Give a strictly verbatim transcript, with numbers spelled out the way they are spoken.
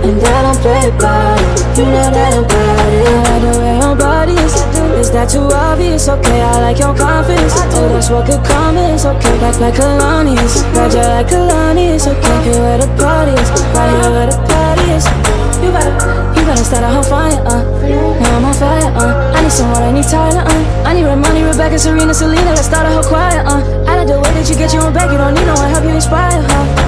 and I don't play about it. You know that I'm about it. I like the way your body is. Is that too obvious? Okay, I like your confidence. Oh, that's what could come is okay. Like like Kalani's, Roger like Kalani's. Okay, here where the party is, right here where the party is. You better, you better start a whole fire, uh. Now I'm on fire, uh. I need some water, I need Tyler, uh. I need Red Money, Rebecca, Serena, Selena. Let's start a whole choir, uh. I like the way that you get your own back. You don't need no one help you inspire, huh?